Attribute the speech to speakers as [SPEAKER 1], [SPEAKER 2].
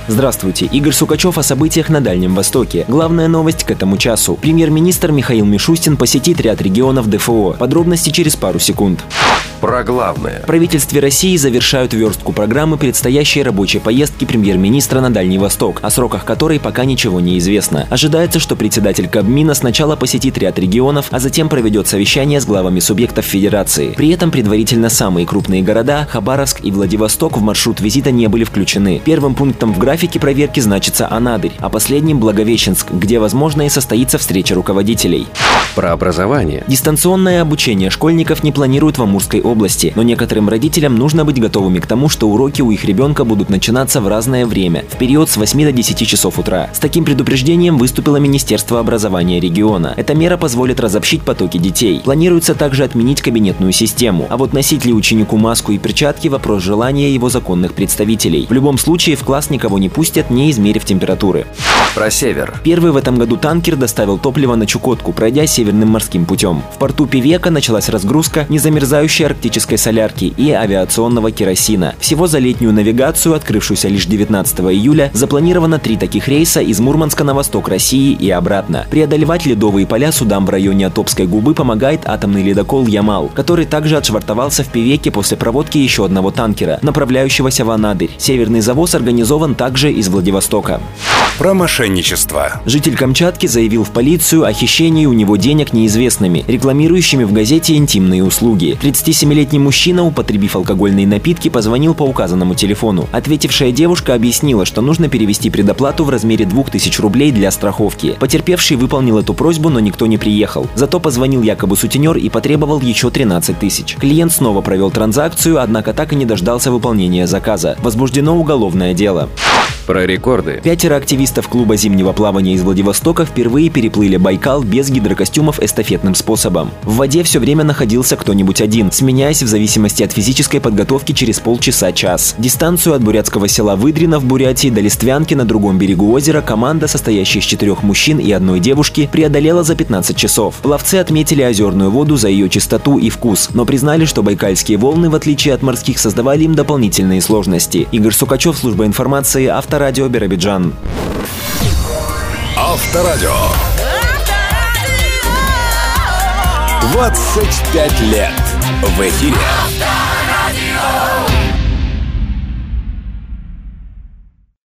[SPEAKER 1] Здравствуйте, Игорь Сукачев о событиях на Дальнем Востоке. Главная новость к этому часу. Премьер-министр Михаил Мишустин посетит ряд регионов ДФО. Подробности через пару секунд.
[SPEAKER 2] Про главное.
[SPEAKER 1] В правительстве России завершают верстку программы предстоящей рабочей поездки премьер-министра на Дальний Восток, о сроках которой пока ничего не известно. Ожидается, что председатель Кабмина сначала посетит ряд регионов, а затем проведет совещание с главами субъектов Федерации. При этом предварительно самые крупные города – Хабаровск и Владивосток – в маршрут визита не были включены. Первым пунктом в графике проверки значится Анадырь, а последним – Благовещенск, где, возможно, и состоится встреча руководителей.
[SPEAKER 2] Про образование.
[SPEAKER 1] Дистанционное обучение школьников не планируют в Амурской области, но некоторым родителям нужно быть готовыми к тому, что уроки у их ребенка будут начинаться в разное время, в период с 8 до 10 часов утра. С таким предупреждением выступило Министерство образования региона. Эта мера позволит разобщить потоки детей. Планируется также отменить кабинетную систему. А вот носить ли ученику маску и перчатки – вопрос желания его законных представителей. В любом случае в класс никого не пустят, не измерив температуры.
[SPEAKER 2] Про север.
[SPEAKER 1] Первый в этом году танкер доставил топливо на Чукотку, пройдя Северным морским путем. В порту Певека началась разгрузка незамерзающей арктической солярки и авиационного керосина. Всего за летнюю навигацию, открывшуюся лишь 19 июля, запланировано 3 таких рейса из Мурманска на восток России и обратно. Преодолевать ледовые поля судам в районе Отопской губы помогает атомный ледокол «Ямал», который также отшвартовался в Певеке после проводки еще одного танкера, направляющегося в Анадырь. Северный завоз организован также из Владивостока.
[SPEAKER 3] Про мошенничество.
[SPEAKER 1] Житель Камчатки заявил в полицию о хищении у него денег неизвестными, рекламирующими в газете интимные услуги. 37-летний мужчина, употребив алкогольные напитки, позвонил по указанному телефону. Ответившая девушка объяснила, что нужно перевести предоплату в размере 2000 рублей для страховки. Потерпевший выполнил эту просьбу, но никто не приехал. Зато позвонил якобы сутенер и потребовал еще 13 тысяч. Клиент снова провел транзакцию, однако так и не дождался выполнения заказа. Возбуждено уголовное дело.
[SPEAKER 2] Про рекорды.
[SPEAKER 1] 5 активистов клуба зимнего плавания из Владивостока впервые переплыли Байкал без гидрокостюмов эстафетным способом. В воде все время находился кто-нибудь один, сменяясь в зависимости от физической подготовки через полчаса-час. Дистанцию от бурятского села Выдрино в Бурятии до Листвянки на другом берегу озера команда, состоящая из 4 мужчин и 1 девушки, преодолела за 15 часов. Пловцы отметили озерную воду за ее чистоту и вкус, но признали, что байкальские волны, в отличие от морских, создавали им дополнительные сложности. Игорь Сукачев, служба информации, Авторадио, Биробиджан.
[SPEAKER 3] Авторадио. 25 лет в эфире.